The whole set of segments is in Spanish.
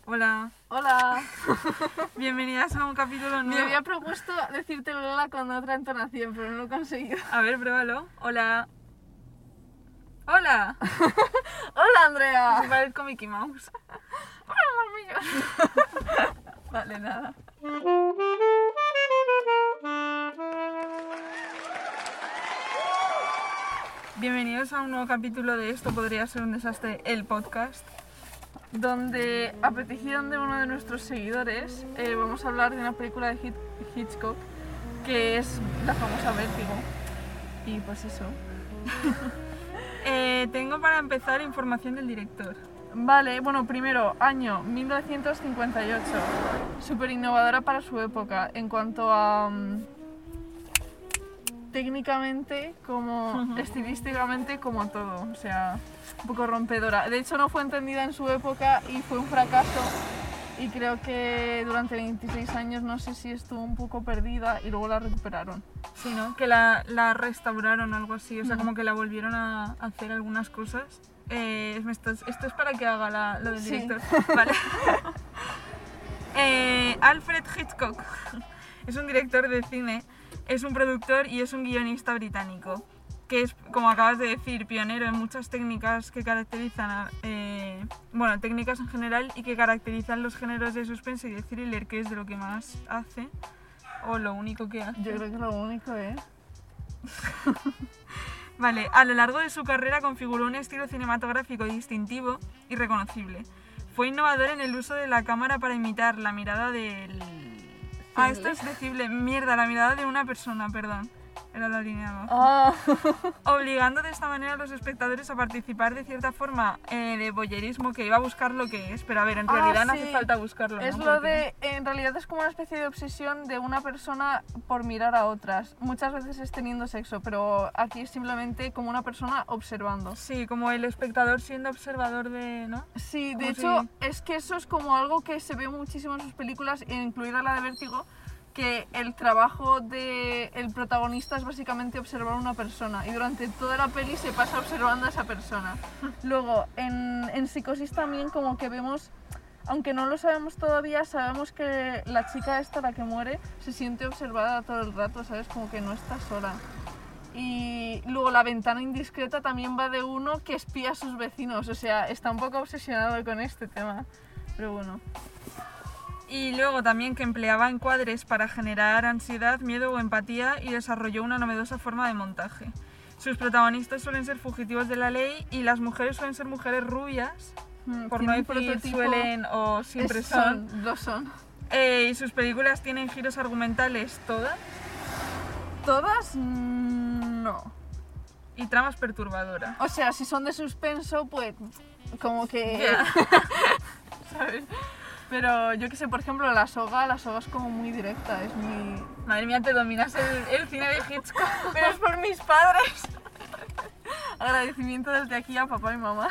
Hola. Hola. Bienvenidas a un capítulo nuevo. Me había propuesto decirte hola con otra entonación, pero no lo he conseguido. A ver, pruébalo. Hola. Hola. Hola, Andrea. Me parezco Mickey Mouse. Hola, mamillos. Vale, nada. Bienvenidos a un nuevo capítulo de Esto podría ser un desastre, el podcast. Donde, a petición de uno de nuestros seguidores, vamos a hablar de una película de Hitchcock, que es la famosa Vértigo. Y pues eso. Tengo para empezar información del director. Vale, bueno, primero, año 1958. Súper innovadora para su época en cuanto a técnicamente, como estilísticamente, como todo. O sea, un poco rompedora. De hecho, no fue entendida en su época y fue un fracaso. Y creo que durante 26 años no sé si estuvo un poco perdida y luego la recuperaron. Sí, ¿no? Que la restauraron o algo así. O sea, como que la volvieron a hacer algunas cosas. Esto es para que haga lo del Sí. director. Vale. Alfred Hitchcock es un director de cine, es un productor y es un guionista británico, que es, como acabas de decir, pionero en muchas técnicas que caracterizan, técnicas en general y que caracterizan los géneros de suspense y de thriller, que es de lo que más hace, o lo único que hace. Yo creo que lo único, ¿eh? Vale, a lo largo de su carrera configuró un estilo cinematográfico distintivo y reconocible. Fue innovador en el uso de la cámara para imitar la mirada del... Ah, esto es decible. Mierda, la mirada de una persona, perdón. Era la línea de abajo. Obligando de esta manera a los espectadores a participar de cierta forma de voyerismo, que iba a buscar lo que es, pero a ver, en realidad no sí. hace falta buscarlo, Es ¿no? lo Porque... de, en realidad es como una especie de obsesión de una persona por mirar a otras. Muchas veces es teniendo sexo, pero aquí es simplemente como una persona observando. Sí, como el espectador siendo observador de... ¿no? Sí, de Como hecho, si- es que eso es como algo que se ve muchísimo en sus películas, incluida la de Vértigo, que el trabajo del protagonista es básicamente observar a una persona y durante toda la peli se pasa observando a esa persona. Luego, en Psicosis también como que vemos, aunque no lo sabemos todavía, sabemos que la chica esta, la que muere, se siente observada todo el rato, ¿sabes? Como que no está sola. Y luego la ventana indiscreta también va de uno que espía a sus vecinos, o sea, está un poco obsesionado con este tema, pero bueno. Y luego también que empleaba encuadres para generar ansiedad, miedo o empatía y desarrolló una novedosa forma de montaje. Sus protagonistas suelen ser fugitivos de la ley y las mujeres suelen ser mujeres rubias, por no Tiene un decir prototipo, suelen o siempre son. lo son. Y sus películas tienen giros argumentales todas ¿Todas? No. y tramas perturbadoras. O sea, si son de suspenso, pues como que... Ya. ¿Sabes? Pero yo que sé, por ejemplo, la soga es como muy directa, es muy... Madre mía, te dominas el cine de Hitchcock. Pero es por mis padres. Agradecimiento desde aquí a papá y mamá.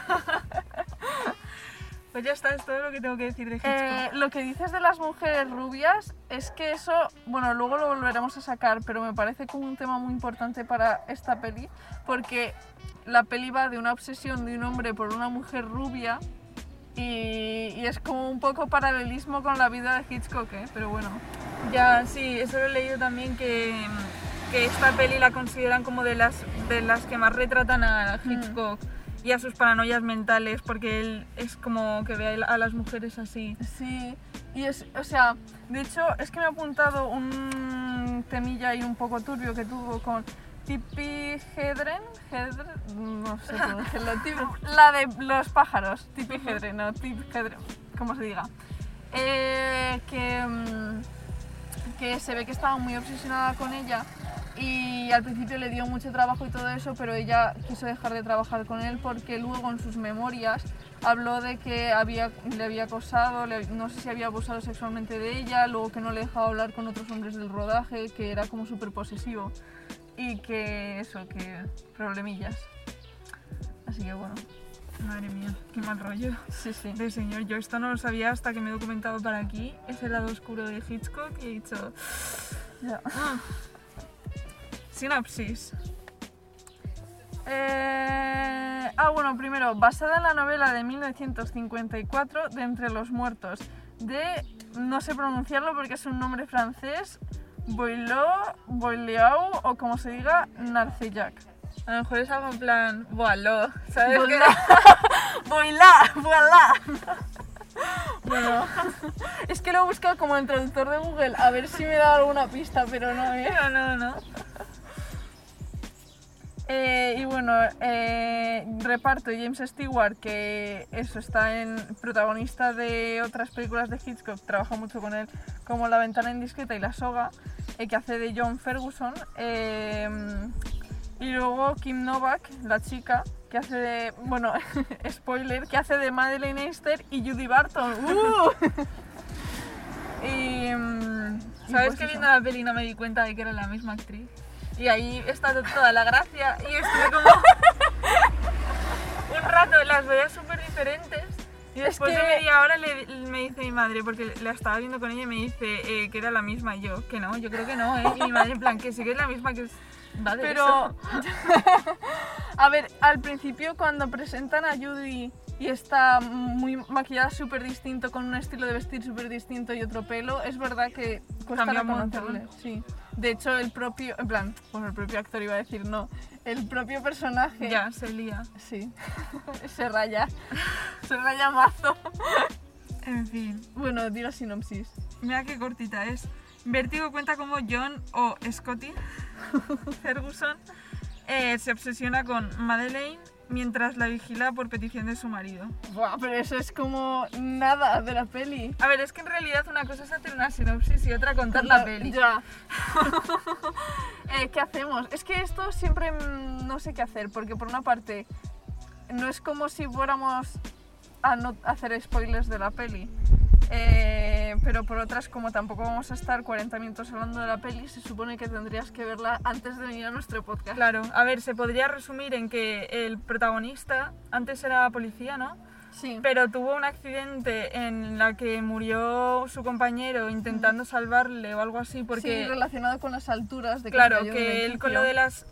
Pues ya está, es todo lo que tengo que decir de Hitchcock. Lo que dices de las mujeres rubias es que eso, bueno, luego lo volveremos a sacar, pero me parece como un tema muy importante para esta peli, porque la peli va de una obsesión de un hombre por una mujer rubia y es como un poco paralelismo con la vida de Hitchcock, ¿eh? Pero bueno. Ya, sí, eso lo he leído también, que esta peli la consideran como de las que más retratan a Hitchcock y a sus paranoias mentales, porque él es como que ve a las mujeres así. Sí, y es, o sea, de hecho es que me he apuntado un temilla ahí un poco turbio que tuvo con Tippi Hedren, no sé pronunciarlo, la de los pájaros, Tippi Hedren, no, Tippi Hedren, como se diga, que se ve que estaba muy obsesionada con ella y al principio le dio mucho trabajo y todo eso, pero ella quiso dejar de trabajar con él porque luego en sus memorias habló de que le había acosado, no sé si había abusado sexualmente de ella, luego que no le dejaba hablar con otros hombres del rodaje, que era como súper posesivo y que eso, que problemillas. Así que bueno. Madre mía, qué mal rollo. Sí, sí. De señor, yo esto no lo sabía hasta que me he documentado para aquí. Es el lado oscuro de Hitchcock y he dicho... Ya. Sinopsis. Bueno, primero, basada en la novela de 1954 de Entre los muertos, de, no sé pronunciarlo porque es un nombre francés, Boileau o como se diga, Narcellac. A lo mejor es algo en plan, voilà, ¿sabes qué? Voilà. Bueno, es que lo he buscado como en traductor de Google, a ver si me da alguna pista, pero no, No. Y bueno, reparto James Stewart, que eso está en protagonista de otras películas de Hitchcock, trabaja mucho con él, como La ventana indiscreta y La soga, que hace de John Ferguson. Y luego Kim Novak, la chica, que hace de, bueno, spoiler, que hace de Madeleine Eyster y Judy Barton. ¿Sabes pues que eso. viendo la peli no me di cuenta de que era la misma actriz? Y ahí está toda la gracia y estuve como un rato, las veía súper diferentes y después de media hora me dice mi madre, porque la estaba viendo con ella y me dice que era la misma, y yo, que no, yo creo que no, y mi madre en plan, que sí que es la misma, que va de Pero, eso. a ver, al principio cuando presentan a Judy y está muy maquillada súper distinto, con un estilo de vestir súper distinto y otro pelo, es verdad que cuesta Cambia un reconocerle. montón. Sí. De hecho, el propio, en plan, bueno, el propio actor iba a decir no, el propio personaje, Ya, se lía. sí, se raya mazo. En fin, Bueno, di la sinopsis. mira qué cortita es. Vértigo cuenta cómo John o Scotty Ferguson se obsesiona con Madeleine mientras la vigila por petición de su marido. Buah, pero eso es como nada de la peli. A ver, es que en realidad una cosa es hacer una sinopsis y otra contar la peli. Ya. ¿Qué hacemos? Es que esto siempre no sé qué hacer, porque por una parte no es como si fuéramos a no hacer spoilers de la peli, pero por otras, como tampoco vamos a estar 40 minutos hablando de la peli, se supone que tendrías que verla antes de venir a nuestro podcast. Claro, a ver, se podría resumir en que el protagonista antes era policía, ¿no? Sí. Pero tuvo un accidente en la que murió su compañero intentando salvarle o algo así, porque... Sí, relacionado con las alturas de claro, cayó del que él con lo edificio. de las...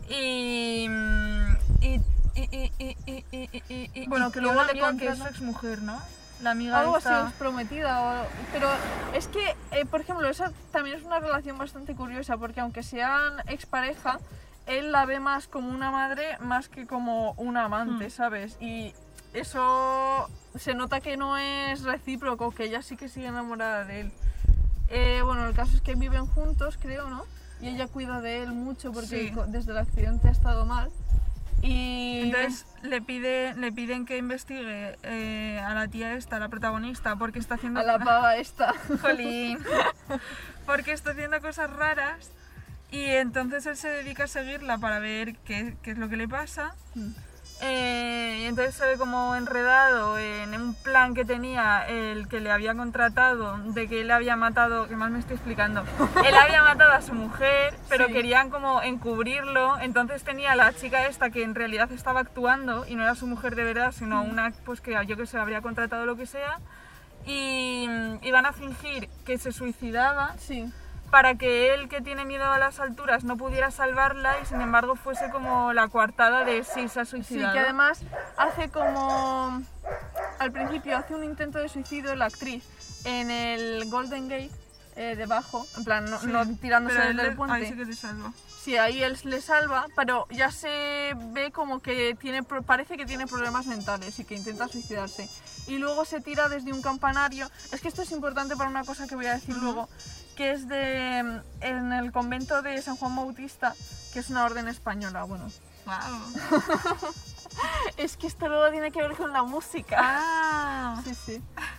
Bueno, que y luego una le amiga que es contratan- su exmujer, ¿no? La amiga Algo así, esta... es prometida. Pero es que, por ejemplo, esa también es una relación bastante curiosa, porque aunque sean expareja, él la ve más como una madre más que como una amante, ¿sabes? Y eso se nota que no es recíproco, que ella sí que sigue enamorada de él. Bueno, el caso es que viven juntos, creo, ¿no? Y ella cuida de él mucho porque Sí. desde el accidente ha estado mal. Y Entonces le piden que investigue a la tía esta, la protagonista, porque está haciendo... a la pava esta. Jolín. Porque está haciendo cosas raras y entonces él se dedica a seguirla para ver qué es lo que le pasa. Y entonces se ve como enredado en un plan que tenía el que le había contratado, de que él había matado, que más me estoy explicando, él había matado a su mujer, pero Sí. querían como encubrirlo, entonces tenía a la chica esta que en realidad estaba actuando y no era su mujer de verdad, sino una pues que yo que sé, habría contratado lo que sea, y iban a fingir que se suicidaba Sí. para que él, que tiene miedo a las alturas, no pudiera salvarla y sin embargo fuese como la coartada de sí, se ha Sí, suicidado. que además hace como... Al principio hace un intento de suicidio la actriz en el Golden Gate, debajo, en plan, no, Sí, no tirándose pero del él puente. ahí sí que te salva. Sí, ahí él le salva, pero ya se ve como que parece que tiene problemas mentales y que intenta suicidarse. Y luego se tira desde un campanario. Es que esto es importante para una cosa que voy a decir luego, que es en el convento de San Juan Bautista, que es una orden española. Bueno, Wow. es que esto luego tiene que ver con la música. Ah. Sí, sí.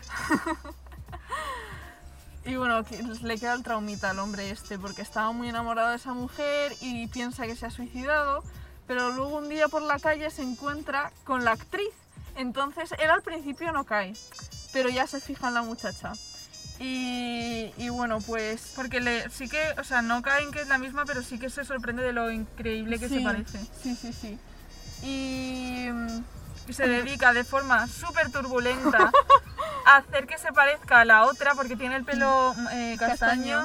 Y bueno, que le queda el traumita al hombre este, porque estaba muy enamorado de esa mujer y piensa que se ha suicidado, pero luego un día por la calle se encuentra con la actriz. Entonces él al principio no cae, pero ya se fija en la muchacha. Y bueno, pues... Porque sí que, o sea, no caen que es la misma, pero sí que se sorprende de lo increíble que sí, se parece. Sí, sí, sí. Y... Y se dedica de forma súper turbulenta a hacer que se parezca a la otra porque tiene el pelo castaño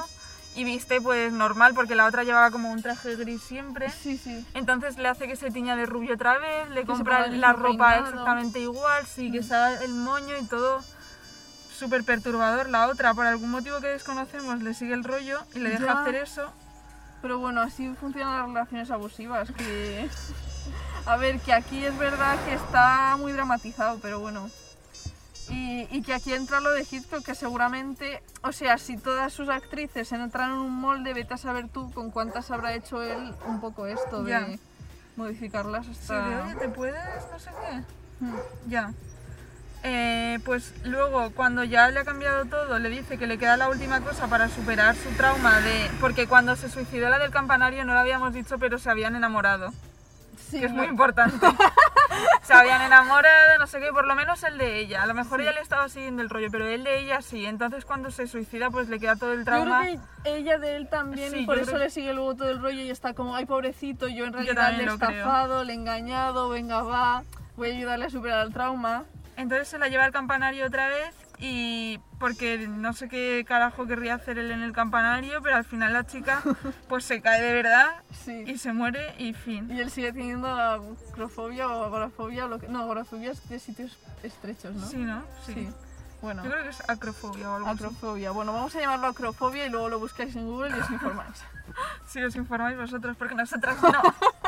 y viste pues normal, porque la otra llevaba como un traje gris siempre. Sí, sí. Entonces le hace que se tiña de rubio otra vez, le Que compra se ponga el la mismo ropa peinado. exactamente igual, sí, que se haga el moño y todo. Súper perturbador. La otra, por algún motivo que desconocemos, le sigue el rollo y le deja Ya. hacer eso. Pero bueno, así funcionan las relaciones abusivas, que... A ver, que aquí es verdad que está muy dramatizado, pero bueno. Y que aquí entra lo de Hitchcock, que seguramente, o sea, si todas sus actrices entran en un molde, vete a saber tú con cuántas habrá hecho él un poco esto Ya. de modificarlas Sí, hasta... de oye, ¿te puedes? No sé qué. Mm. Ya. Pues luego, cuando ya le ha cambiado todo, le dice que le queda la última cosa para superar su trauma de... Porque cuando se suicidó la del campanario, no lo habíamos dicho, pero se habían enamorado. Sí, Que es muy importante. Se habían enamorado, no sé qué, por lo menos el de ella. A lo mejor ella le estaba siguiendo el rollo, pero el de ella sí. Entonces cuando se suicida, pues le queda todo el Yo trauma. creo que ella de él también, Sí, y por yo eso creo- le sigue luego todo el rollo y está como, ay pobrecito, yo en Yo realidad también le he lo creo. estafado, le he engañado, venga va, voy a ayudarle a superar el trauma. Entonces se la lleva al campanario otra vez y porque no sé qué carajo querría hacer él en el campanario, pero al final la chica pues se cae de verdad Sí. y se muere y fin. Y él sigue teniendo acrofobia o agorafobia, o lo que... No, agorafobia es de sitios estrechos, ¿no? Sí, ¿no? Sí. Bueno, Yo creo que es acrofobia o algo así. acrofobia. Bueno, vamos a llamarlo acrofobia y luego lo buscáis en Google y os informáis. Si os informáis vosotros, porque nosotras no.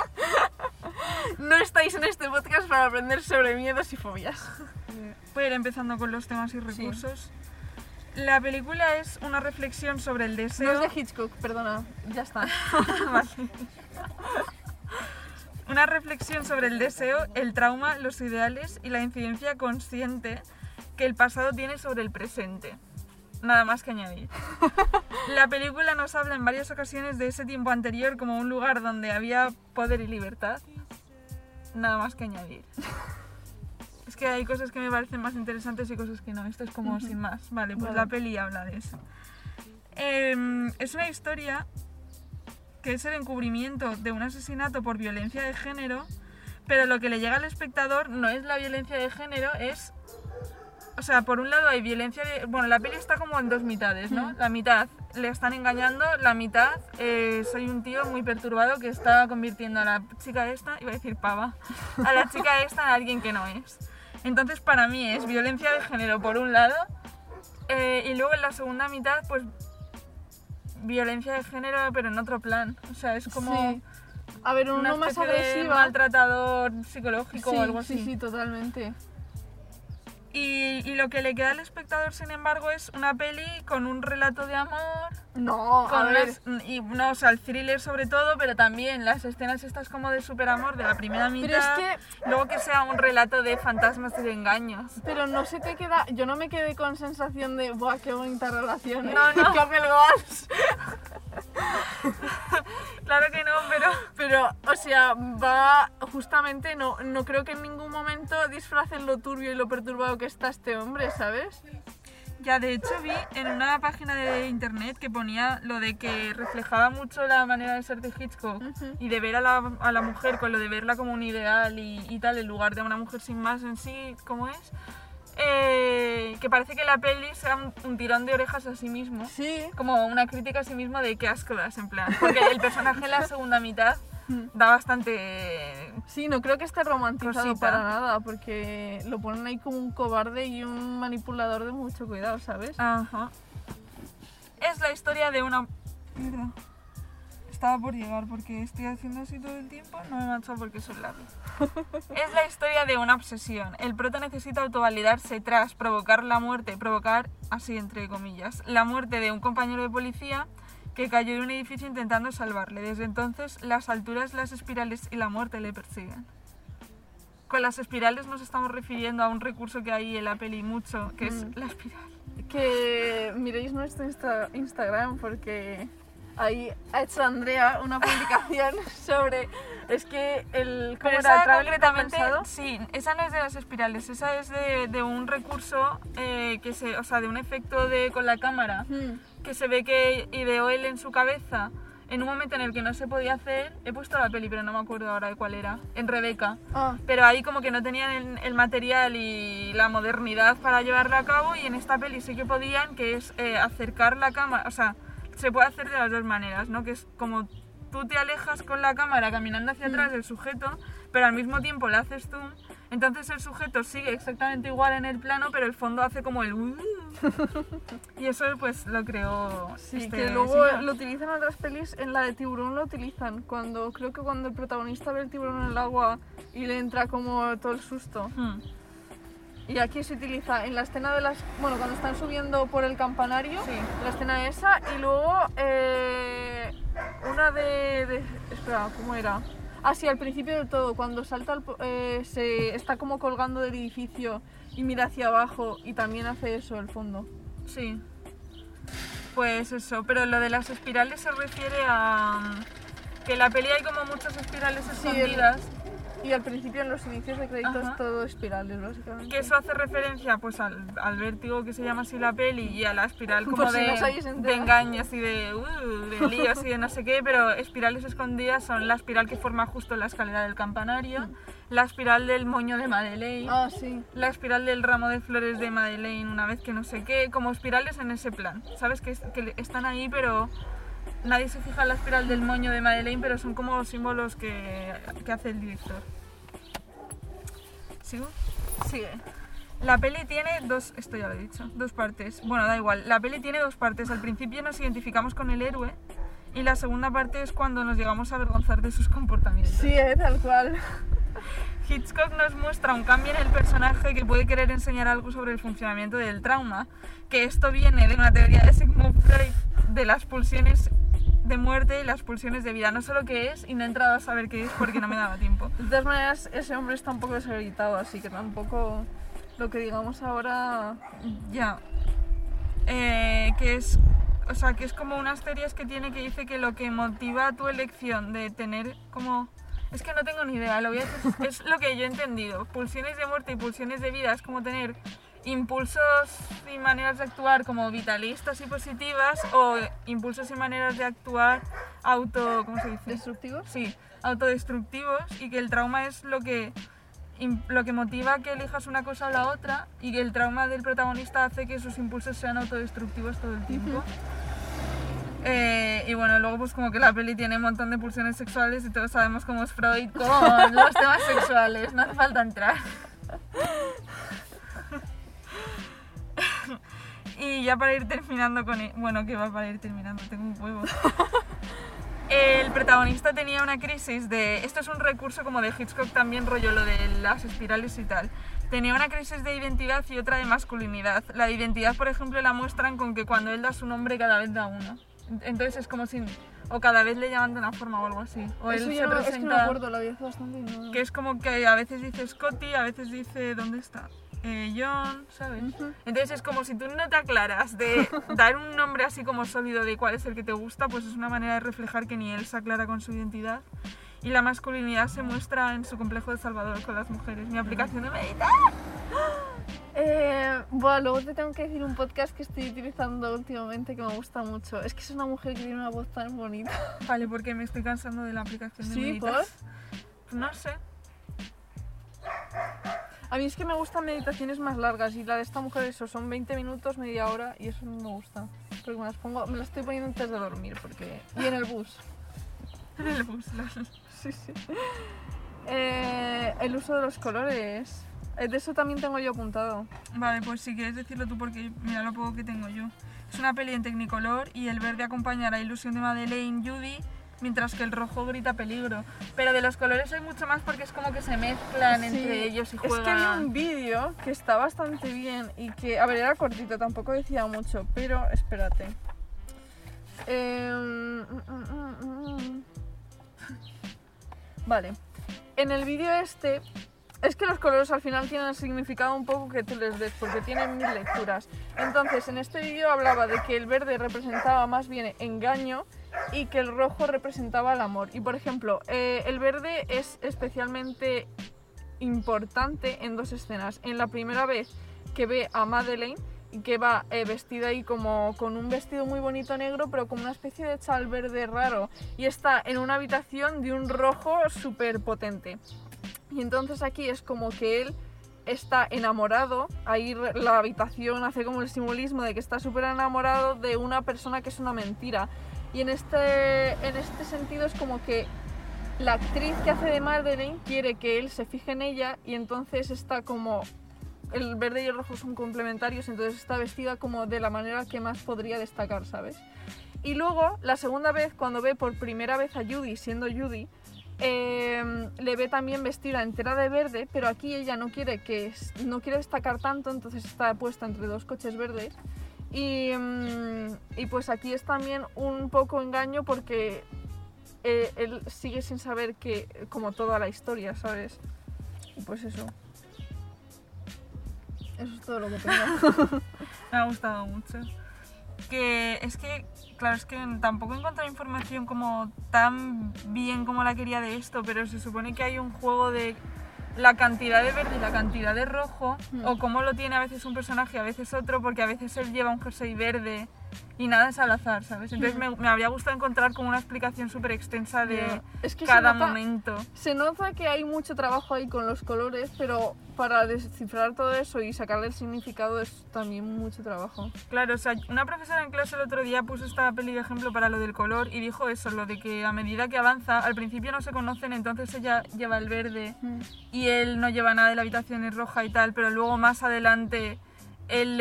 No estáis en este podcast para aprender sobre miedos y fobias. Voy a ir empezando con los temas y recursos. La película es una reflexión sobre el No es deseo. de Hitchcock, perdona, ya está. Vale. Una reflexión sobre el deseo, el trauma, los ideales y la incidencia consciente que el pasado tiene sobre el presente. Nada más que añadir. La película nos habla en varias ocasiones de ese tiempo anterior como un lugar donde había poder y libertad. Nada más que añadir. Es que hay cosas que me parecen más interesantes y cosas que no. Esto es como sin más. Vale, pues Vale. la peli habla de eso. Es una historia que es el encubrimiento de un asesinato por violencia de género, pero lo que le llega al espectador no es la violencia de género, es... O sea, por un lado hay violencia de... Bueno, la peli está como en dos mitades, ¿no? La mitad le están engañando, la mitad soy un tío muy perturbado que está convirtiendo a la chica esta, iba a decir pava, a la chica esta en alguien que no es. Entonces para mí es violencia de género por un lado, y luego en la segunda mitad pues violencia de género pero en otro plan. O sea, es como Sí. A ver, una uno más especie de agresiva. maltratador psicológico Sí, o algo así. sí, sí, totalmente. Y lo que le queda al espectador, sin embargo, es una peli con un relato de amor, No, a con ver. y no, o sea, el thriller sobre todo, pero también las escenas estas como de superamor de la primera mitad, es luego que sea un relato de fantasmas y de engaños. Pero no se te queda... Yo no me quedé con sensación de, ¡buah, qué bonita relación! ¿eh? No, no. ¡Qué Goals! Claro que no, Pero, o sea, va... Justamente no creo que en ningún momento disfracen lo turbio y lo perturbado que está este hombre, ¿sabes? ya de hecho vi en una página de internet que ponía lo de que reflejaba mucho la manera de ser de Hitchcock y de ver a la mujer con lo de verla como un ideal y tal, en lugar de una mujer sin más en sí, como es. Que parece que la peli sea un tirón de orejas a sí mismo. Sí. Como una crítica a sí mismo de qué asco das, en plan. Porque el personaje en la segunda mitad da bastante... Sí, no creo que esté romantizado Cosita. para nada, porque lo ponen ahí como un cobarde y un manipulador de mucho cuidado, ¿sabes? Ajá. Es la historia de una... Mierda. Estaba por llegar porque estoy haciendo así todo el tiempo. No me mancho porque soy lápiz. Es la historia de una obsesión. El prota necesita autovalidarse tras provocar la muerte, provocar, así entre comillas, la muerte de un compañero de policía que cayó de un edificio intentando salvarle. Desde entonces, las alturas, las espirales y la muerte le persiguen. Con las espirales nos estamos refiriendo a un recurso que hay en la peli mucho, que es la espiral. Que miréis nuestro Instagram porque ahí ha hecho Andrea una publicación sobre... Es que el... ¿Cómo Pero era? ¿El esa traveling concretamente, compensado? sí, esa no es de las espirales, esa es de un recurso que se, o sea, de un efecto con la cámara que se ve que ideó él en su cabeza en un momento en el que no se podía hacer. He puesto la peli, pero no me acuerdo ahora de cuál era, en Rebeca. Ah, Pero ahí como que no tenían el material y la modernidad para llevarlo a cabo, y en esta peli sí que podían, que es acercar la cámara, o sea, se puede hacer de las dos maneras, ¿no? Que es como tú te alejas con la cámara caminando hacia atrás del sujeto, pero al mismo tiempo le haces zoom, entonces el sujeto sigue exactamente igual en el plano, pero el fondo hace como el y eso pues lo creó Sí, que luego lo utilizan en otras pelis. En la de Tiburón lo utilizan, creo que cuando el protagonista ve el tiburón en el agua y le entra como todo el susto. Y aquí se utiliza en la escena de cuando están subiendo por el campanario, la escena esa, y luego una espera, ¿cómo era? Ah, sí, al principio del todo, cuando salta, se está como colgando del edificio y mira hacia abajo y también hace eso, el fondo. Sí. Pues eso, pero lo de las espirales se refiere a que en la peli hay como muchas espirales escondidas. Y al principio, en los inicios de créditos, todo espirales, básicamente. Que eso hace referencia pues al vértigo, que se llama así la peli, y a la espiral como de engaños y de líos y de no sé qué, pero espirales escondidas son la espiral que forma justo la escalera del campanario, la espiral del moño de Madeleine, la espiral del ramo de flores de Madeleine una vez que no sé qué, como espirales en ese plan, ¿sabes? Que están ahí, pero nadie se fija en la espiral del moño de Madeleine, pero son como símbolos que hace el director. ¿Sigo? Sigue. La peli tiene esto ya lo he dicho, dos partes. Bueno, da igual, la peli tiene dos partes. Al principio nos identificamos con el héroe y la segunda parte es cuando nos llegamos a avergonzar de sus comportamientos. Sí, tal cual. Hitchcock nos muestra un cambio en el personaje que puede querer enseñar algo sobre el funcionamiento del trauma, que esto viene de una teoría de Sigmund Freud de las pulsiones de muerte y las pulsiones de vida. No sé lo que es y no he entrado a saber qué es porque no me daba tiempo. De todas maneras, ese hombre está un poco desacreditado, así que tampoco lo que digamos ahora... Ya. Que es como unas teorías que tiene que dice que lo que motiva tu elección de tener como... Es que no tengo ni idea, lo voy a decir, es lo que yo he entendido. Pulsiones de muerte y pulsiones de vida es como tener impulsos y maneras de actuar como vitalistas y positivas, o impulsos y maneras de actuar ¿cómo se dice? ¿Destructivos? Sí, autodestructivos, y que el trauma es lo que motiva que elijas una cosa o la otra, y que el trauma del protagonista hace que sus impulsos sean autodestructivos todo el tiempo. Y bueno, luego pues como que la peli tiene un montón de pulsiones sexuales y todos sabemos cómo es Freud con los temas sexuales, no hace falta entrar. Y ya para ir terminando bueno, que va para ir terminando, tengo un huevo. El protagonista tenía una crisis esto es un recurso como de Hitchcock también, rollo lo de las espirales y tal. Tenía una crisis de identidad y otra de masculinidad. La de identidad, por ejemplo, la muestran con que cuando él da su nombre cada vez da uno. Entonces es como si... O cada vez le llaman de una forma o algo así. O eso él ya se presenta... Es que no me acuerdo, lo había hecho bastante y no... Que es como que a veces dice Scotty, a veces dice... ¿Dónde está? John, ¿sabes? Entonces es como si tú no te aclaras de dar un nombre así como sólido de cuál es el que te gusta, pues es una manera de reflejar que ni él se aclara con su identidad. Y la masculinidad se muestra en su complejo de salvador con las mujeres. Mi aplicación de meditar. Bueno, luego te tengo que decir un podcast que estoy utilizando últimamente que me gusta mucho. Es que es una mujer que tiene una voz tan bonita. Vale, porque me estoy cansando de la aplicación de meditar. ¿Sí? No sé. A mí es que me gustan meditaciones más largas y la de esta mujer eso son 20 minutos, media hora y eso no me gusta. Porque me las estoy poniendo antes de dormir y en el bus. En el bus, sí. El uso de los colores. De eso también tengo yo apuntado. Vale, pues si quieres decirlo tú porque mira lo poco que tengo yo. Es una peli en Technicolor y el verde acompaña la ilusión de Madeleine Judy, mientras que el rojo grita peligro. Pero de los colores hay mucho más porque es como que se mezclan entre ellos y juegan. Es que había un vídeo que está bastante bien y que, a ver, era cortito, tampoco decía mucho, pero espérate. Vale. En el vídeo es que los colores al final tienen el significado un poco que tú les des, porque tienen 1000 lecturas. Entonces, en este vídeo hablaba de que el verde representaba más bien engaño y que el rojo representaba el amor. Y por ejemplo, el verde es especialmente importante en dos escenas. En la primera vez que ve a Madeleine y que va vestida ahí como con un vestido muy bonito negro, pero con una especie de chal verde raro, y está en una habitación de un rojo súper potente. Y entonces aquí es como que él está enamorado, ahí la habitación hace como el simbolismo de que está súper enamorado de una persona que es una mentira. Y en este sentido es como que la actriz que hace de Madeleine quiere que él se fije en ella y entonces está como... El verde y el rojo son complementarios, entonces está vestida como de la manera que más podría destacar, ¿sabes? Y luego, la segunda vez, cuando ve por primera vez a Judy siendo Judy, le ve también vestida entera de verde, pero aquí ella no quiere destacar tanto, entonces está puesta entre dos coches verdes. Y pues aquí es también un poco engaño porque él sigue sin saber que como toda la historia, ¿sabes? Y pues eso. Eso es todo lo que tengo. Me ha gustado mucho. Claro, es que tampoco he encontrado información como tan bien como la quería de esto, pero se supone que hay un juego de la cantidad de verde y la cantidad de rojo, o cómo lo tiene a veces un personaje y a veces otro, porque a veces él lleva un jersey verde y nada es al azar, ¿sabes? Entonces me habría gustado encontrar como una explicación súper extensa de cada momento. Se nota que hay mucho trabajo ahí con los colores, pero para descifrar todo eso y sacarle el significado es también mucho trabajo. Claro, o sea, una profesora en clase el otro día puso esta peli de ejemplo para lo del color y dijo eso, lo de que a medida que avanza, al principio no se conocen, entonces ella lleva el verde y él no lleva nada de la habitación es roja y tal, pero luego más adelante él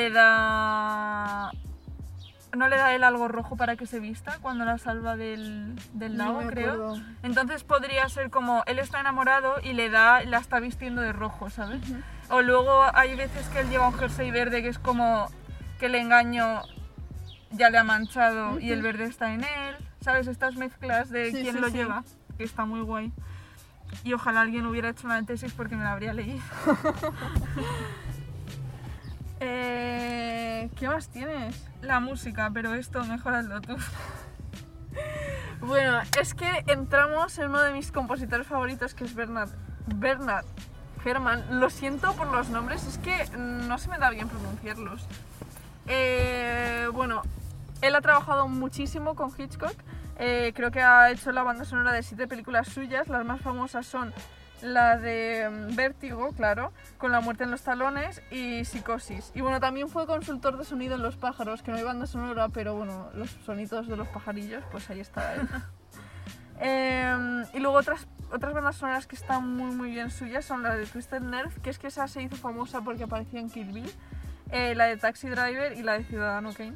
no le da él algo rojo para que se vista cuando la salva del lago, creo. Entonces podría ser como él está enamorado y la está vistiendo de rojo, ¿sabes? O luego hay veces que él lleva un jersey verde que es como que el engaño ya le ha manchado y el verde está en él, ¿sabes? Estas mezclas de quién lo lleva, que está muy guay. Y ojalá alguien hubiera hecho una tesis porque me la habría leído. ¿Qué más tienes? La música, pero esto mejoraslo tú. Bueno, es que entramos en uno de mis compositores favoritos, que es Bernard Herrmann. Lo siento por los nombres, es que no se me da bien pronunciarlos. Bueno, él ha trabajado muchísimo con Hitchcock. Creo que ha hecho la banda sonora de 7 películas suyas. Las más famosas son la de Vértigo, claro, Con la muerte en los talones y Psicosis. Y bueno, también fue consultor de sonido en Los pájaros, que no hay banda sonora, pero bueno, los sonidos de los pajarillos, pues ahí está él. Y luego otras bandas sonoras que están muy bien suyas son la de Twisted Nerve, que es que esa se hizo famosa porque aparecía en Kill Bill, la de Taxi Driver y la de Ciudadano Kane.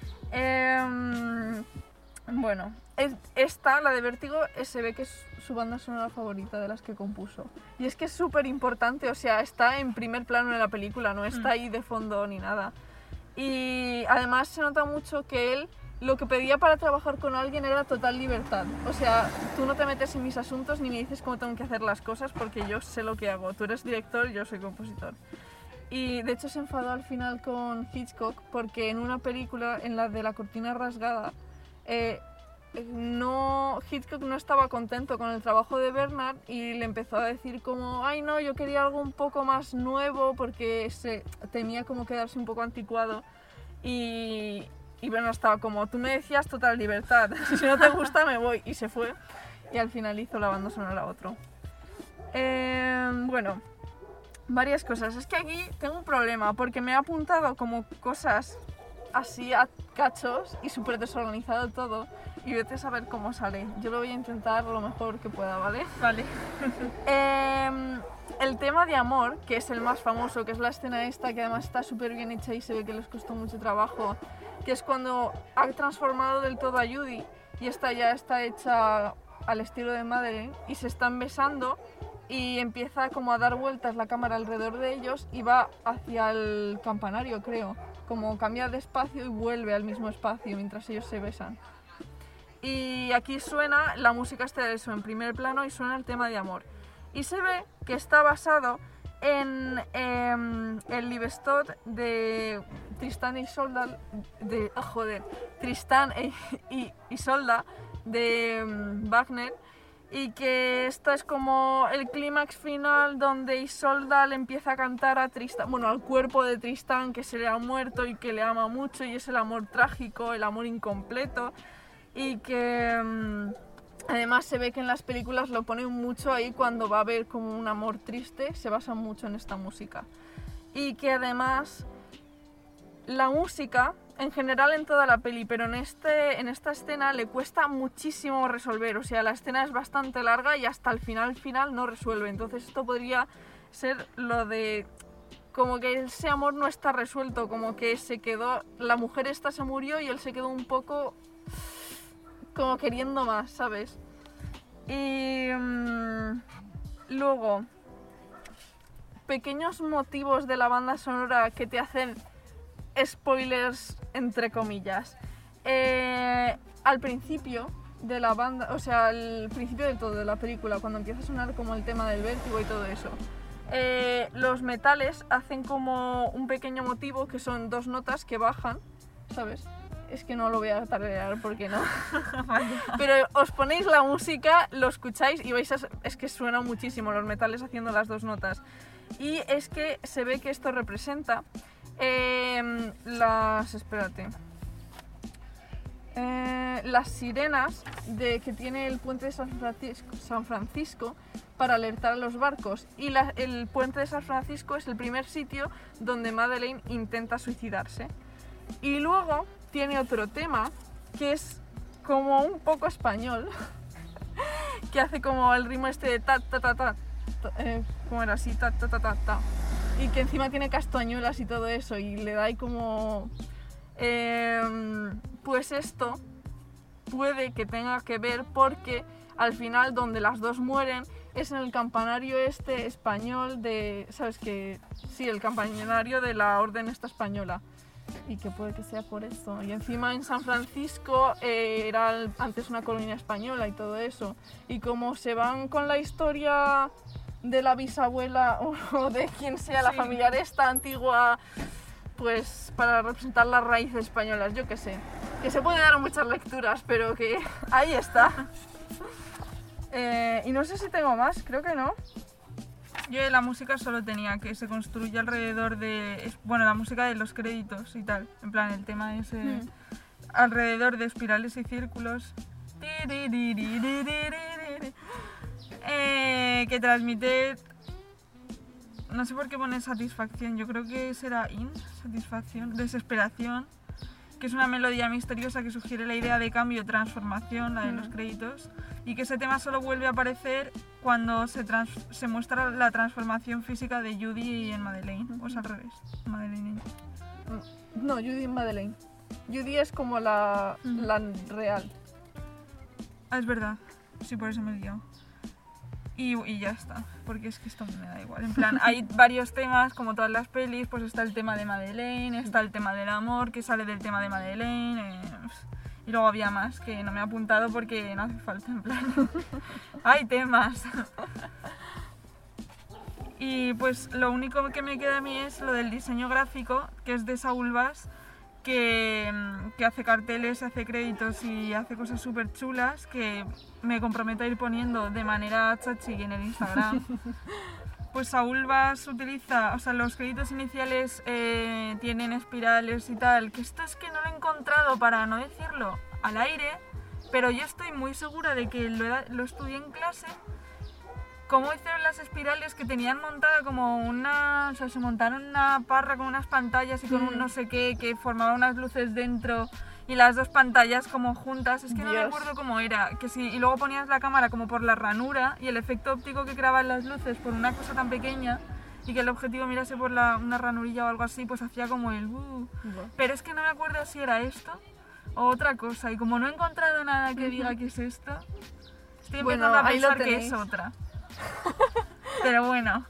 Bueno, esta, la de Vértigo, se ve que es su banda sonora favorita de las que compuso. Y es que es súper importante, o sea, está en primer plano en la película, no está ahí de fondo ni nada. Y además se nota mucho que él lo que pedía para trabajar con alguien era total libertad. O sea, tú no te metes en mis asuntos ni me dices cómo tengo que hacer las cosas porque yo sé lo que hago. Tú eres director y yo soy compositor. Y de hecho se enfadó al final con Hitchcock porque en una película, en la de La cortina rasgada, Hitchcock no estaba contento con el trabajo de Bernard y le empezó a decir como ay no, yo quería algo un poco más nuevo porque temía como quedarse un poco anticuado y Bernard estaba como tú me decías total libertad, si no te gusta me voy, y se fue y al final hizo la banda sonora a otro. Bueno, varias cosas. Es que aquí tengo un problema porque me he apuntado como cosas así a cachos y súper desorganizado todo y vete a saber cómo sale. Yo lo voy a intentar lo mejor que pueda, ¿vale? Vale. El tema de amor, que es el más famoso, que es la escena esta, que además está súper bien hecha y se ve que les costó mucho trabajo, que es cuando ha transformado del todo a Judy y esta ya está hecha al estilo de Madeleine y se están besando y empieza como a dar vueltas la cámara alrededor de ellos y va hacia el campanario, creo, como cambia de espacio y vuelve al mismo espacio mientras ellos se besan. Y aquí suena la música está de eso en primer plano y suena el tema de amor. Y se ve que está basado en el Liebestod de Tristán y Isolda, Tristán y Isolda de Wagner, y que esta es como el clímax final donde Isolda le empieza a cantar a Tristán, bueno, al cuerpo de Tristán que se le ha muerto y que le ama mucho y es el amor trágico, el amor incompleto, y que Además se ve que en las películas lo ponen mucho ahí cuando va a haber como un amor triste, se basa mucho en esta música. Y que además la música, en general en toda la peli, pero en esta escena le cuesta muchísimo resolver. O sea, la escena es bastante larga y hasta el final no resuelve. Entonces esto podría ser lo de como que ese amor no está resuelto, como que se quedó, la mujer esta se murió y él se quedó un poco como queriendo más, ¿sabes? Y luego, pequeños motivos de la banda sonora que te hacen spoilers entre comillas. Al principio de la banda, o sea, al principio de todo de la película, cuando empieza a sonar como el tema del vértigo y todo eso, los metales hacen como un pequeño motivo que son 2 notas que bajan, ¿sabes? Es que no lo voy a tararear porque no. Pero os ponéis la música, lo escucháis y vais a... Es que suena muchísimo los metales haciendo las 2 notas. Y es que se ve que esto representa las sirenas que tiene el puente de San Francisco para alertar a los barcos. Y el puente de San Francisco es el primer sitio donde Madeleine intenta suicidarse. Y luego tiene otro tema que es como un poco español, que hace como el ritmo este de ta ta ta ta, como era así, ta ta ta ta ta, y que encima tiene castañuelas y todo eso, y le da ahí como... pues esto puede que tenga que ver porque al final donde las 2 mueren es en el campanario este español de... ¿Sabes qué? Sí, el campanario de la orden esta española. Y que puede que sea por eso. Y encima en San Francisco era antes una colonia española y todo eso. Y como se van con la historia de la bisabuela o de quien sea la familiar esta antigua, pues para representar las raíces españolas, yo qué sé. Que se puede dar muchas lecturas, pero que ahí está. Y no sé si tengo más, creo que no. Yo de la música solo tenía que se construye alrededor de... Bueno, la música de los créditos y tal. En plan, el tema ese... Alrededor de espirales y círculos. Que transmite... No sé por qué pone satisfacción. Yo creo que será satisfacción, desesperación. Que es una melodía misteriosa que sugiere la idea de cambio, transformación, la de los créditos. Y que ese tema solo vuelve a aparecer cuando se muestra la transformación física de Judy en Madeleine. O es al revés, Madeleine. No, Judy en Madeleine. Judy es como la real. Ah, es verdad. Sí, por eso me he liado. Y ya está, porque es que esto me da igual. En plan, hay varios temas, como todas las pelis, pues está el tema de Madeleine, está el tema del amor, que sale del tema de Madeleine, y luego había más que no me he apuntado porque no hace falta, en plan. Hay temas. Y pues lo único que me queda a mí es lo del diseño gráfico, que es de Saúl Bas, que hace carteles, hace créditos y hace cosas súper chulas que me comprometo a ir poniendo de manera chachi en el Instagram. Pues Saúl Bas utiliza, o sea, los créditos iniciales tienen espirales y tal, que esto es que no lo he encontrado para no decirlo al aire, pero yo estoy muy segura de que lo estudié en clase. Cómo hicieron las espirales que tenían montada como una... O sea, se montaron una parra con unas pantallas y con un no sé qué que formaba unas luces dentro y las 2 pantallas como juntas. Es que no me acuerdo cómo era. Que sí, y luego ponías la cámara como por la ranura y el efecto óptico que creaban las luces por una cosa tan pequeña y que el objetivo mirase por una ranurilla o algo así, pues hacía como el... Pero es que no me acuerdo si era esto o otra cosa. Y como no he encontrado nada que diga que es esto, estoy empezando a pensar que es otra. Pero bueno,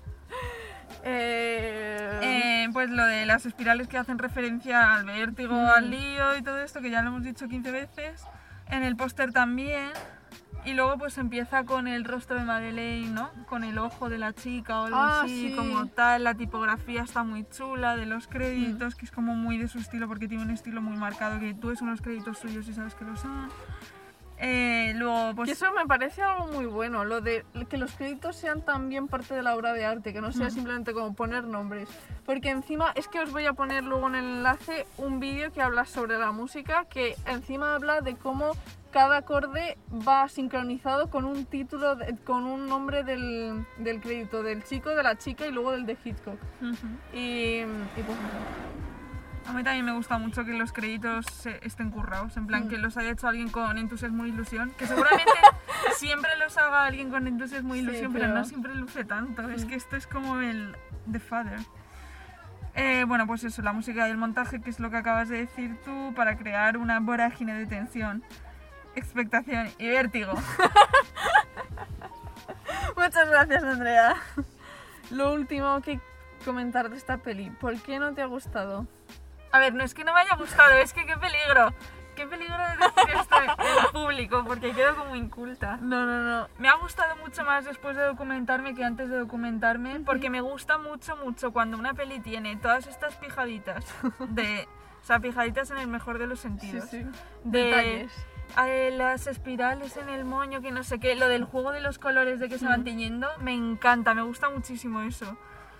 pues lo de las espirales que hacen referencia al vértigo, al lío y todo esto, que ya lo hemos dicho 15 veces. En el póster también. Y luego pues empieza con el rostro de Madeleine, ¿no? Con el ojo de la chica o algo así, como tal. La tipografía está muy chula de los créditos, que es como muy de su estilo porque tiene un estilo muy marcado, que tú ves unos créditos suyos y sabes que lo son. Luego, pues... Que eso me parece algo muy bueno, lo de que los créditos sean también parte de la obra de arte, que no sea simplemente como poner nombres. Porque encima, es que os voy a poner luego en el enlace un vídeo que habla sobre la música, que encima habla de cómo cada acorde va sincronizado con un título, con un nombre del crédito, del chico, de la chica y luego del de Hitchcock. Y pues A mí también me gusta mucho que los créditos estén currados, en plan que los haya hecho alguien con entusiasmo e ilusión, que seguramente siempre los haga alguien con entusiasmo e ilusión, pero no siempre luce tanto. Es que esto es como el The Father. Bueno, pues eso, la música y el montaje, que es lo que acabas de decir tú, para crear una vorágine de tensión, expectación y vértigo. Muchas gracias, Andrea. Lo último que comentar de esta peli, ¿por qué no te ha gustado? A ver, no es que no me haya gustado, es que qué peligro de decir esto en público, porque quedo como inculta. No. Me ha gustado mucho más después de documentarme que antes de documentarme, porque me gusta mucho cuando una peli tiene todas estas pijaditas o sea, pijaditas en el mejor de los sentidos. Sí. De las espirales en el moño, que no sé qué, lo del juego de los colores de que se van tiñendo, me encanta, me gusta muchísimo eso.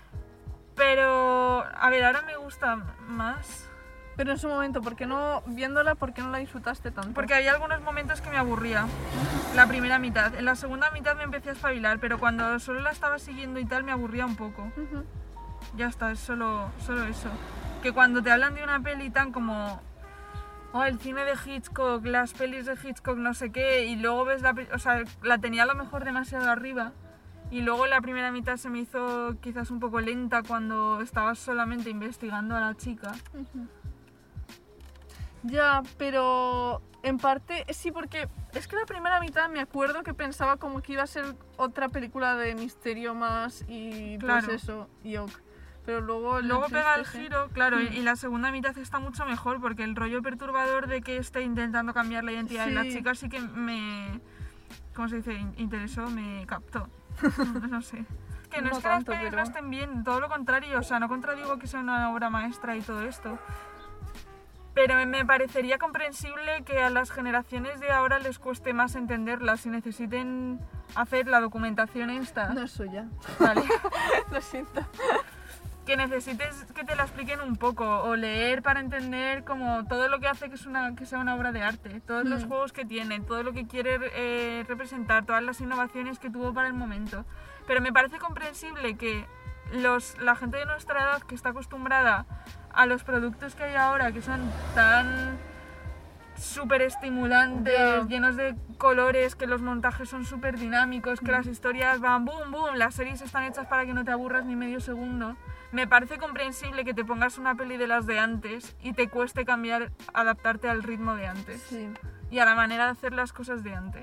Pero, a ver, ahora me gusta más. Pero en su momento, ¿por qué no la disfrutaste tanto? Porque había algunos momentos que me aburría. La primera mitad. En la segunda mitad me empecé a espabilar, pero cuando solo la estaba siguiendo y tal me aburría un poco. Ya está, es solo eso. Que cuando te hablan de una peli tan como... Oh, el cine de Hitchcock, las pelis de Hitchcock, no sé qué, y luego ves la tenía a lo mejor demasiado arriba. Y luego la primera mitad se me hizo quizás un poco lenta cuando estabas solamente investigando a la chica. Ya, pero en parte sí, porque es que la primera mitad me acuerdo que pensaba como que iba a ser otra película de misterio más y claro. Pues eso, yok. Pero luego pega el giro, claro, y la segunda mitad está mucho mejor porque el rollo perturbador de que esté intentando cambiar la identidad de la chica sí que me... ¿Cómo se dice? Interesó, me captó. No sé. Que no es que las pelis no estén bien, todo lo contrario, o sea, no contradigo que sea una obra maestra y todo esto. Pero me parecería comprensible que a las generaciones de ahora les cueste más entenderlas y necesiten hacer la documentación esta. No es suya. Vale. Lo siento. Que necesites que te la expliquen un poco o leer para entender como todo lo que hace que sea una obra de arte, todos los juegos que tiene, todo lo que quiere representar, todas las innovaciones que tuvo para el momento. Pero me parece comprensible que la gente de nuestra edad que está acostumbrada a los productos que hay ahora, que son tan súper estimulantes, llenos de colores, que los montajes son súper dinámicos, que las historias van boom, boom, las series están hechas para que no te aburras ni medio segundo. Me parece comprensible que te pongas una peli de las de antes y te cueste adaptarte al ritmo de antes. Sí. Y a la manera de hacer las cosas de antes.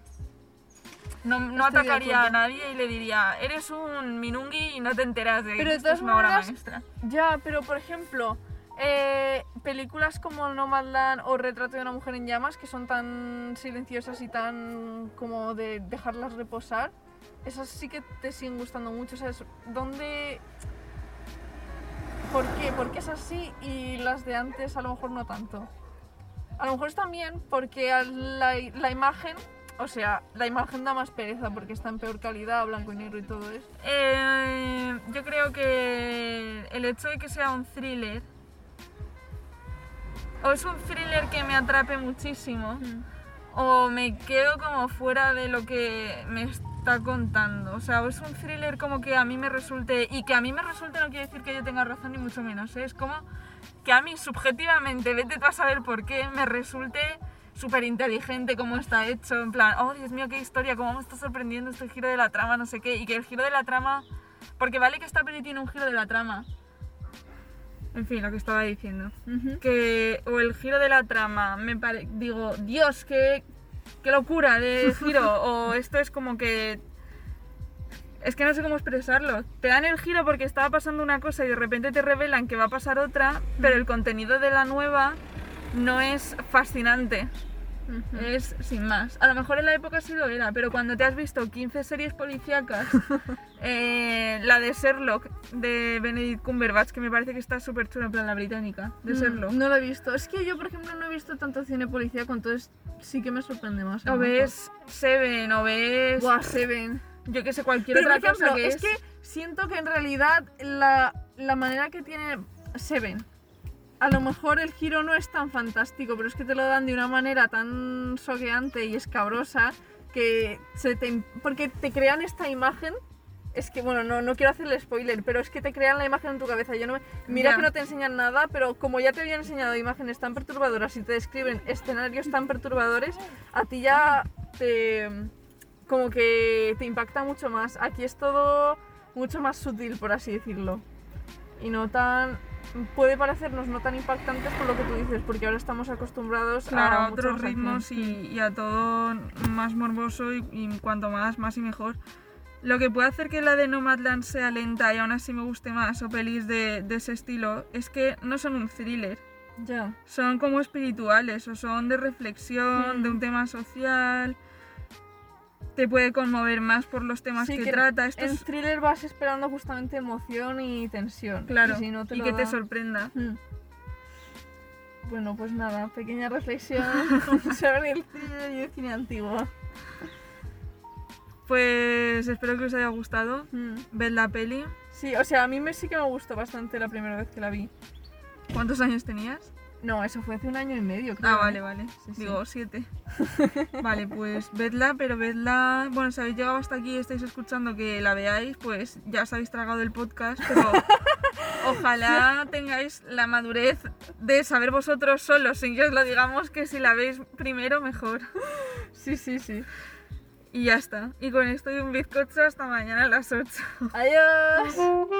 No atacaría a nadie y le diría, eres un minungui y no te enteras de que esto es una obra maestra. Ya, pero por ejemplo, películas como Nomadland o Retrato de una mujer en llamas, que son tan silenciosas y tan como de dejarlas reposar, esas sí que te siguen gustando mucho, ¿sabes? ¿Por qué? Porque es así y las de antes a lo mejor no tanto. A lo mejor es también porque la imagen... O sea, la imagen da más pereza porque está en peor calidad, blanco y negro y todo eso. Yo creo que el hecho de que sea un thriller, o es un thriller que me atrape muchísimo, o me quedo como fuera de lo que me está contando. O sea, o es un thriller como que a mí me resulte, y que a mí me resulte no quiere decir que yo tenga razón ni mucho menos, ¿eh? Es como que a mí subjetivamente, vete tú a saber por qué, me resulte súper inteligente cómo está hecho, en plan, oh Dios mío, qué historia, cómo me está sorprendiendo este giro de la trama, no sé qué, y que el giro de la trama, porque vale que esta peli tiene un giro de la trama, en fin, lo que estaba diciendo, o el giro de la trama, digo, Dios, qué locura de giro, o esto es como que, es que no sé cómo expresarlo, te dan el giro porque estaba pasando una cosa y de repente te revelan que va a pasar otra, pero el contenido de la nueva no es fascinante. Es sin más. A lo mejor en la época sí lo era, pero cuando te has visto 15 series policíacas, la de Sherlock de Benedict Cumberbatch, que me parece que está súper chula, en plan la británica, de Sherlock. No la he visto. Es que yo, por ejemplo, no he visto tanto cine policíaco, entonces sí que me sorprende más. O ves Seven, o ves... Buah, Seven. Yo que sé, cualquier pero, otra por ejemplo, cosa que es que siento que en realidad la manera que tiene Seven a lo mejor el giro no es tan fantástico, pero es que te lo dan de una manera tan soqueante y escabrosa que porque te crean esta imagen. Es que, bueno, no quiero hacerle spoiler, pero es que te crean la imagen en tu cabeza. Mira que no te enseñan nada, pero como ya te habían enseñado imágenes tan perturbadoras y te describen escenarios tan perturbadores, a ti ya como que te impacta mucho más. Aquí es todo mucho más sutil, por así decirlo. Y no tan... Puede parecernos no tan impactantes por lo que tú dices, porque ahora estamos acostumbrados a otros otros ritmos y a todo más morboso y cuanto más y mejor. Lo que puede hacer que la de Nomadland sea lenta y aún así me guste más, o pelis de ese estilo, es que no son un thriller. Ya. Son como espirituales o son de reflexión, de un tema social. Te puede conmover más por los temas que trata. En thriller vas esperando justamente emoción y tensión. Claro, y, si no que te sorprenda. Bueno, pues nada, pequeña reflexión sobre el thriller y el cine antiguo. Pues espero que os haya gustado. Ved la peli. Sí, o sea, a mí sí que me gustó bastante la primera vez que la vi. ¿Cuántos años tenías? No, eso fue hace 1 año y medio, creo. Ah, vale. Sí, Digo, 7. Vale, pues vedla, pero vedla... Bueno, si habéis llegado hasta aquí y estáis escuchando que la veáis, pues ya os habéis tragado el podcast, pero ojalá tengáis la madurez de saber vosotros solos, sin que os lo digamos, que si la veis primero, mejor. Sí. Y ya está. Y con esto y un bizcocho hasta mañana a las 8. Adiós.